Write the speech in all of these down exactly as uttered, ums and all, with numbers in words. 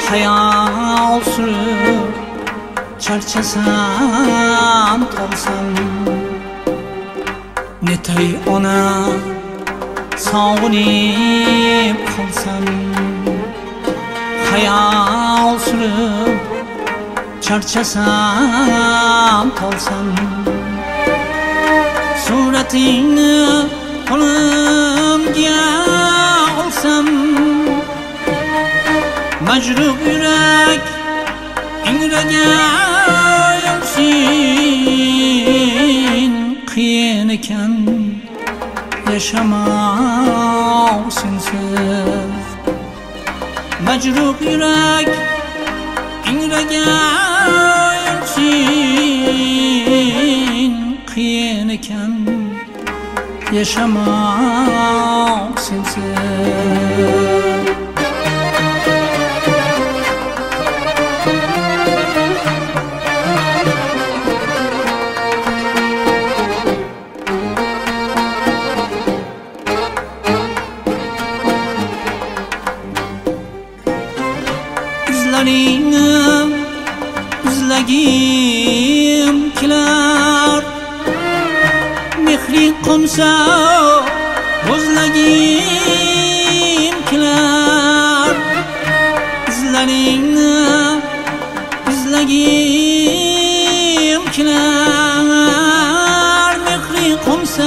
hayal sürüp charchasam tolsam netay ona sog'inib qolsam hayal sürüp charchasam tolsam suratingni qo'limga olsam majruh yurak ingragan sen qiyin ekan yaşamak sensiz majruh yurak ingragan sen qiyin ekan yaşamak sensiz izlaringni izlagim kelar mehring qo'nsa o'zlagim kelar izlaringni izlagim kelar mehring qo'nsa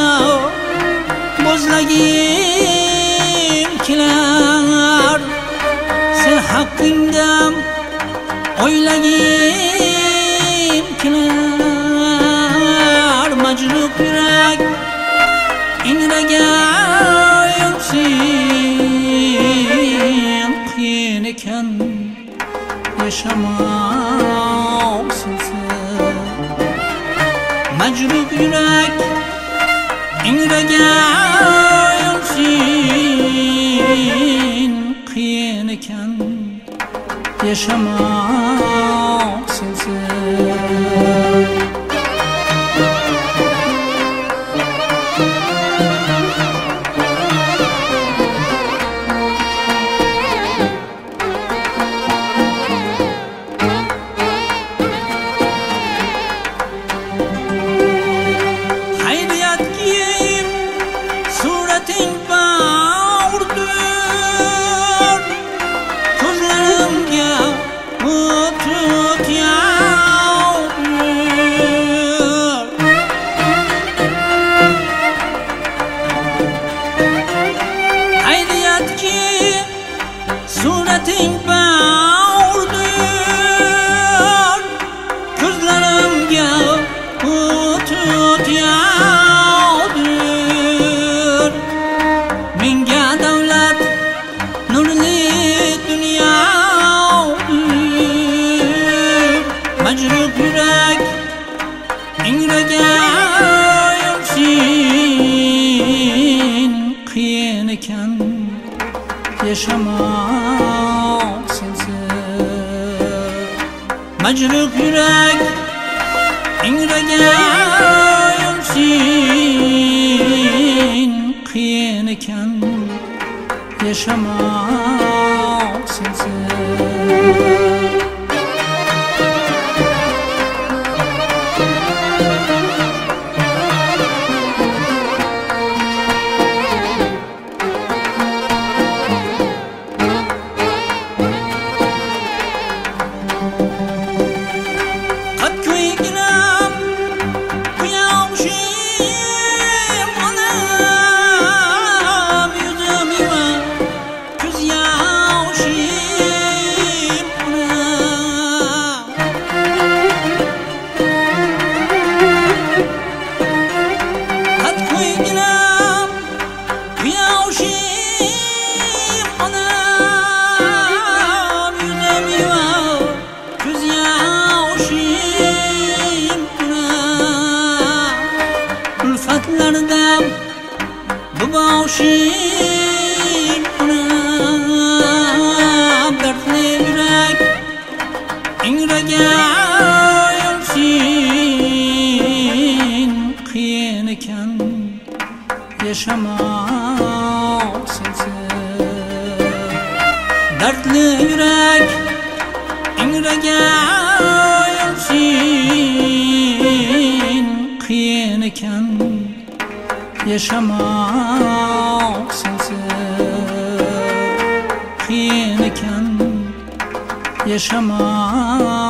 o'zlagim kelar sen haqqingdan o'ylagim kelar majruh yurak ingragan sen qiyin ekan yaşamak sensiz majruh yurak ingragan sen qiyin ekan yaşamak sensiz surating bağırdır gözlerimge hudud yağdır menga davlat nurli dunyodir majruh yurak ingragan sen qiyin ekan yaşamak sensiz majruh yurak ingragan sen qiyin ekan yaşamak sensiz bu boshim onam dardli yurak ingragan sen qiyin ekan yaşamak sensiz dardli yurak Angragan için qiyin ekan yaşamak sensiz, qiyin ekan yaşamak